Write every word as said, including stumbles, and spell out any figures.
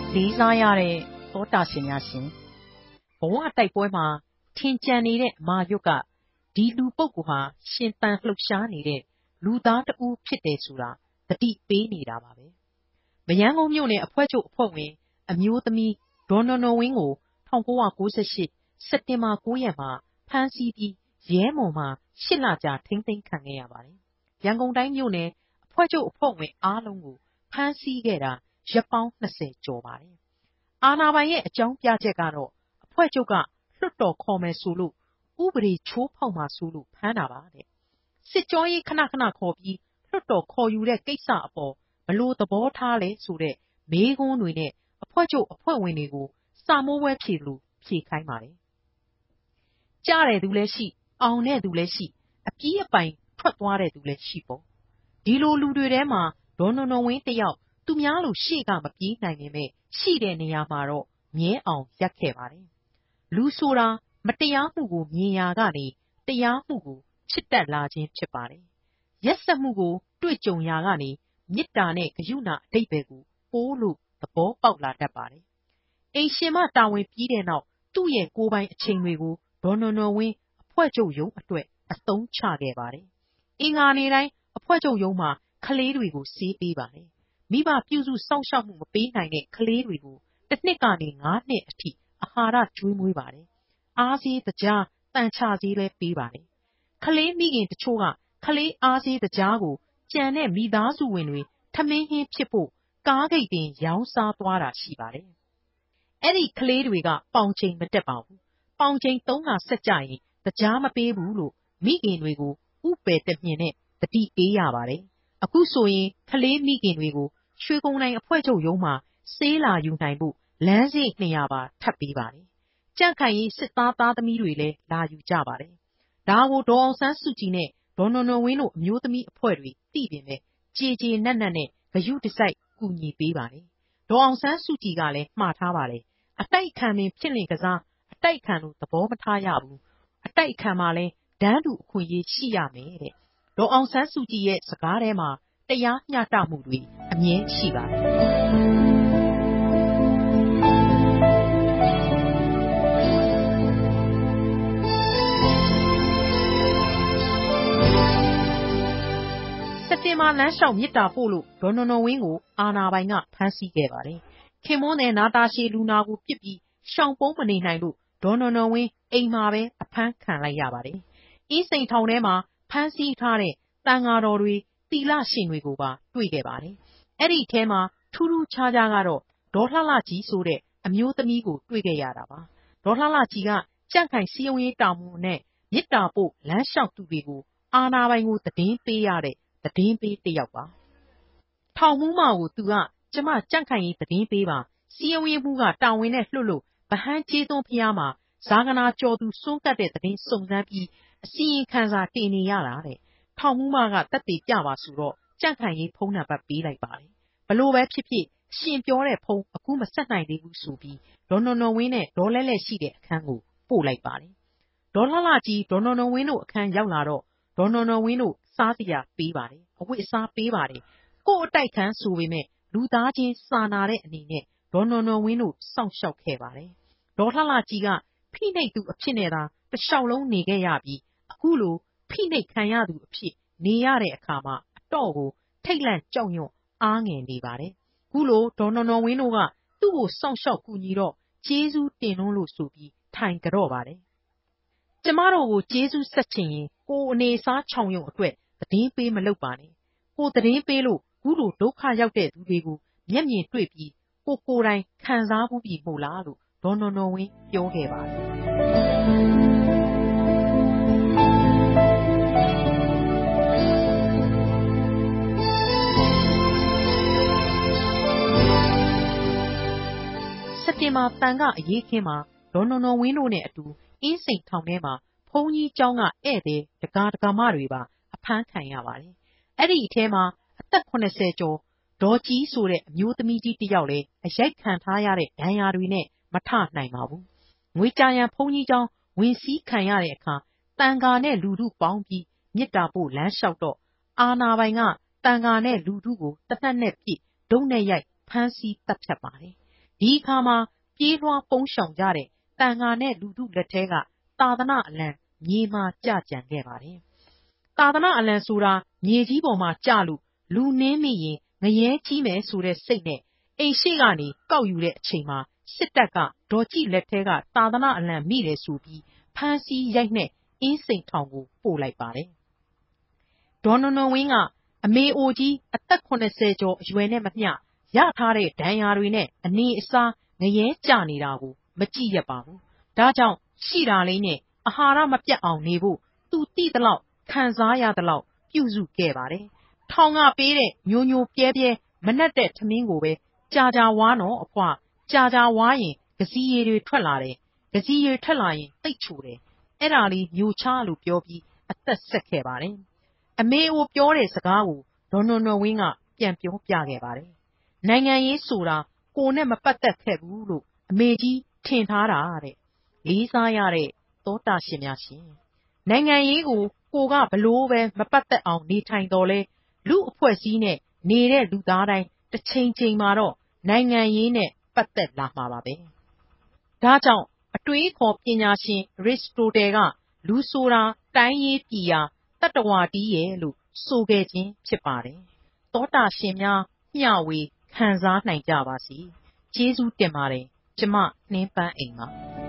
လေးစားရတဲ့သောတာရှင်များရှင်ဘဝတိုက်ပွဲမှာထင်ကြံနေတဲ့အမာရွတ်ကဒီလူပုဂ္ဂိုလ်ဟာရှင်သန်လှုပ်ရှားနေတဲ့လူသားတဦးဖြစ်တယ်ဆိုတာသတိပေးနေတာပါပဲမရမ်းကုန်းမြို့နယ်အဖွဲ့ချုပ်အဖွဲ့ဝင်အမျိုးသမီးဒေါ်နော်နော်ဝင်းကို၁၉၉၈စက်တင်ဘာ၉ရက်မှာဖမ်းဆီးပြီးရဲမုံမှာ၈လကြာထိန်းသိမ်းခံခဲ့ရပါတယ်ရန်ကုန်တိုင်းမြို့နယ်အဖွဲ့ချုပ်အဖွဲ့ဝင်အားလုံးကိုဖမ်းဆီးခဲ့တာရက်ပေါင်း၂၀ကျော်ပါတယ်အာဏာပိုင်ရဲ့အကြောင်းပြချက်ကတော့အဖွဲ့ချုပ်ကလွှတ်တော်ခေါ်မယ်ဆိုလို့ဥပဒေချိုးဖောက်မှာဆိုလို့ဖမ်းတာပါတဲ့စစ်ကြောရေးခဏခဏခေါ်ပြီးလွှတ်တော်ခေါ်ယူတဲ့ကိစ္စအပေါ်ဘလို့သဘောထားလဲဆိုတဲ့မေးခွန်းတွေနဲ့အဖွဲ့ချုပ်အဖွဲ့ဝင်တွေကိုစာမိုးဝဲဖြေလို့ဖြေခိုင်းပါတယ်ကြားတဲ့သူလည်းရှိအောင်တဲ့သူလည်းရှိအပြီးအပိုင်ထွက်သွားတဲ့သူလည်းရှိပေါ့ဒီလိုလူတွေထဲမှာဒေါ်နော်နော်ဝင်းတယောက်သူများလိုရှေ့ကမပြေးနိုင်ပေမဲ့ရှိတဲ့နေရာမှာတော့မြဲအောင်ရပ်ခဲ့ပါတယ်လူဆိုတာမတရားမှုကိုမြင်ရာကနေတရားမှုကိုချစ်တတ်လာခြင်းဖြစ်ပါတယ်ရက်စက်မှုကိုတွေ့ကြုံရာကနေမေတ္တာနဲ့ဂရုဏာအဓိပ္ပာယ်ကိုပိုးလို့သဘောပေါက်လာတတ်ပါတယ်အိမ်ရှင်မတာဝန်ပြီးတဲ့နောက်သူ့ရဲ့ကိုယ်ပိုင်အချိန်တွေကိုဒေါ်နော်နော်ဝင်းအဖွဲ့ချုပ်ရုံးအတွက်အသုံးချခဲ့ပါတယ်အင်္ဂါနေ့တိုင်းအဖွဲ့ချုပ်ရုံးမှာကလေးတွေကိုဆေးပေးပါတယ်မိဘပြုစုစောင့်ရှောက်မှုမပေးနိုင်တဲ့ကလေးတွေကိုတစ်နှစ်ကနေငါးနှစ်အထိအာဟာရကျွေးမွေးပါတယ်အားဆေးတကြားတန်ချဆေးလည်းပေးပါတယ်ကလေးမိခင်တချို့ကကလေးအားဆေးတကြားကိုကြံတဲ့မိသားစုဝင်တွေထမင်းဟင်းဖြစ်ဖို့ကားဂိတ်တင်ရောင်းစားသွားတာရှိပါတယ်အဲ့ဒီကလေးတွေကပေါင်ချိန်မတက်ပါဘူးပေါင်ချိန်သုံးကဆက်ကြရင်တကြားမပေးဘူးလို့မိခင်တွေကိုဥပယ်တမြင်နဲ့တတိပေးရပါတယ်အခုဆိုရင်ကလေးမိခင်တွေကိုရွှေကုန်းတိုင်းအဖွဲ့ချုပ်ရုံးမှာဆေးလာယူနိုင်ဖို့လမ်းစေ့နှစ်ရာပါထပ်ပေးပါတယ်ကြန့်ခိုင်ရေးစစ်သားသားသမီးတွေလည်းလာယူကြပါတယ်ဒါကိုဒေါ်အောင်ဆန်းစုကြည်နဲ့ဒေါ်နော်နော်ဝင်းတို့အမျိုးသမီးအဖွဲ့တွေသိပေမဲ့ကြေကြေနက်နက်နဲ့ဂရုတစိုက်ကူညီပေးပါတယ်ဒေါ်အောင်ဆန်းစုကြည်ကလည်းမှားထားပါတယ်အတိုက်ခံပင်ဖြစ်လင့်ကစားအတိုက်ခံလို့သဘောမထားရဘူးအတိုက်ခံမှာလဲဒန်းတူအခွင့်အရေးရှိရမယ်တဲ့ဒေါ်အောင်ဆန်းစုကြည်ရဲ့စကားထဲမှာတရားမျှတမှုတွေအမြဲရှိပါတယ်စက်တင်ဘာလမ်းလျှောက်မြစ်တာပို့လို့ဒေါ်နော်နော်ဝင်းကိုအာဏာပိုင်ကဖမ်းဆီးခဲ့ပါတယ်ခင်မွန်းနယ်နာတာရှည်လူနာကိုပြစ်ပြီးရှောင်ပုန်းမနေနိုင်လို့ဒေါ်နော်နော်ဝင်းအိမ်မှာပဲအဖမ်းခံလိုက်ရပါတယ်အင်းစိန်ထောင်ထဲမှာဖမ်းဆီးထားတဲ့တန်ဃာတော်တွေသီလရှင်တွေကိုပါတွေ့ခဲ့ပါတယ်အဲ့ဒီထဲမှာထူးထူးခြားခြားကတော့ဒေါ်လှလှကြီးဆိုတဲ့အမျိုးသမီးကိုတွေ့ခဲ့ရတာပါဒေါ်လှလှကြီးကကြန့်ခိုင်စည်းရုံးရေးတာဝန်နဲ့မြစ်တာပို့လမ်းလျှောက်သူတွေကိုအာဏာပိုင်ကိုသတင်းပေးရတဲ့သတင်းပေးတယောက်ပါထောင်မှုမကိုသူကကျမကြန့်ခိုင်ရေးသတင်းပေးပါစီယုံရေးမှုကတာဝန်နဲ့လွှတ်လို့ဗဟန်းကျေးသွန်းဖျားမှာဇာဂနာကျော်သူစွန့်ကတ်တဲ့သတင်းစုံစမ်းပြီးအစီရင်ခံစာတင်နေရတာတဲ့ထောင်မှုမကတက်တည်ပြပါဆိုတော့ကြန့်ခိုင်ရေးဖုန်းနံပါတ်ပေးလိုက်ပါတယ်ဘလို့ပဲဖြစ်ဖြစ်ရှင်ပြောတဲ့ဖုန်းအခုမဆက်နိုင်သေးဘူးဆိုပြီးဒေါ်နော်နော်ဝင်းနဲ့ဒေါ်လဲလဲရှိတဲ့အခန်းကိုပို့လိုက်ပါတယ်ဒေါ်လှလှကြီးဒေါ်နော်နော်ဝင်းတို့အခန်းရောက်လာတော့ဒေါ်နော်နော်ဝင်းတို့စားစရာပေးပါတယ်အဝတ်အစားပေးပါတယ်ကို့အတိုက်ခံဆိုပေမဲ့လူသားချင်းစာနာတဲ့အနေနဲ့ဒေါ်နော်နော်ဝင်းတို့စောင့်ရှောက်ခဲ့ပါတယ်ဒေါ်လှလှကြီးကဖိနှိပ်သူအဖြစ်နဲ့သာတလျှောက်လုံးနေခဲ့ရပြီးအခုလိုဖိနှိပ်ခံရသူအဖြစ်နေရတဲ့အခါမှာအတော့ကိုထိတ်လန့်ကြောက်ရွံ့အားငယ်နေပါတယ်ခုလိုဒေါ်နော်နော်ဝင်းတို့ကသူ့ကိုစောင့်ရှောက်ကူညီတော့ကျေးဇူးတင်လို့လို့ဆိုပြီးထိုင်ကြတော့ပါတယ်ကျမတို့ကိုကျေးဇူးဆက်ချင်ရင်ကိုအနေစားချောင်ယုံအတွက်သတင်းပေးမလုပ်ပါနဲ့ကိုသတင်းပေးလို့ခုလိုဒုက္ခရောက်တဲ့သူတွေကိုမျက်မြင်တွေ့ပြီးကိုကိုယ်တိုင်ခံစားမှုပြီမို့လားလို့ဒေါ်နော်နော်ဝင်းပြောခဲ့ပါတယ်စက်တင်ဘာတန်ကအရေးခင်းမှာဒေါ်နော်နော်ဝင်းတို့နဲ့အတူအင်းစိန်ထောင်ထဲမှာဘုန်းကြီးကျောင်းကဧည့်သည်ဒကာဒကာမတွေပါအဖမ်းခံရပါတယ်အဲ့ဒီအထဲမှာအသက်၇၀ကျော်ဒေါ်ကြီးဆိုတဲ့အမျိုးသမီးကြီးတယောက်လည်းအရိုက်ခံထားရတဲ့ဒဏ်ရာတွေနဲ့မထနိုင်ပါဘူးငွေကြာရန်ဘုန်းကြီးကျောင်းဝင်စည်းခံရတဲ့အခါတန်ဃာနဲ့လူထုပေါင်းပြီးမြစ်တာပို့လမ်းလျှောက်တော့အာနာပိုင်ကတန်ဃာနဲ့လူထုကိုတနက်နဲ့ပြစ်ဒုံနဲ့ရိုက်ဖမ်းဆီးတပ်ဖြတ်ပါတယ်ဒီအခါမှာပြေးလွှားပုန်းရှောင်ကြတဲ့တန်ဃာနဲ့လူထုလက်ထဲကသာသနာအလံမြေမှာကျကြံခဲ့ပါတယ်။သာသနာအလံဆိုတာမြေကြီးပေါ်မှာကျလို့လူနင်းမိရင်ငရဲကြီးမယ်ဆိုတဲ့စိတ်နဲ့အိမ်ရှိကနေကောက်ယူတဲ့အချိန်မှာစစ်တပ်ကဒေါ်ကြည့်လက်ထဲကသာသနာအလံမိတယ်ဆိုပြီးဖမ်းဆီးရိုက်နှက်အင်းစိန်ထောင်ကိုပို့လိုက်ပါတယ်။ဒေါ်နွန်နွန်ဝင်းကအမေအိုကြီးအသက်ခုနှစ်ဆယ်ကျော်အရွယ်နဲ့မမျှရထားတဲ့ဒဏ်ရာတွေနဲ့အနေအစားငရဲကျနေတာကိုမကြည့်ရပါဘူး။ဒါကြောင့်ရှိတာလေးနဲ့အာဟာရမပြတ်အောင်နေဖို့သူတိသလောက်ခံစားရသလောက်ပြုစုခဲ့ပါတယ်။ထောင်ကပေးတဲ့ညိုညိုပြဲပြဲမနှက်တဲ့ထမင်းကိုပဲကြာကြာဝါနော်အဖွာကြာကြာဝါရင်ကစီရည်တွေထွက်လာတယ်ကစီရည်ထွက်လာရင်သိတ်ချိုတယ်အဲ့ဒါလေးညိုချလို့ပြောပြီးအသက်ဆက်ခဲ့ပါတယ်။အမေအိုပြောတဲ့စကားကိုဒေါ်နွန်နွန်ဝင်းကပြန်ပြောပြခဲ့ပါတယ်။နိုင်ငံရေးဆိုတာကိုနဲ့မပတ်သက်ခဲ့ဘူးလို့အမေကြီးထင်ထားတာတဲ့လေးစားရတဲ့သောတာရှင်များရှင်နိုင်ငံရေးကိုကိုကဘလို့ပဲမပတ်သက်အောင်နေထိုင်တော်လဲလူအဖွဲ့စည်းနဲ့နေတဲ့လူသားတိုင်းတစ်ချိန်ချိန်မှာတော့နိုင်ငံရေးနဲ့ပတ်သက်လာမှာပါပဲ။ဒါကြောင့်အတွေးခေါ်ပညာရှင်အရစ်စတိုတယ်ကလူဆိုတာတိုင်းရေးပြည်ရာတတ္တဝါတီးရဲ့လို့ဆိုခဲ့ခြင်းဖြစ်ပါတယ်။သောတာရှင်များမျှဝေခံစားနိုင်ကြပါစေ။ကျေးဇူးတင်ပါတယ်။ကျမနှင်းပန်းအိမ်ပါ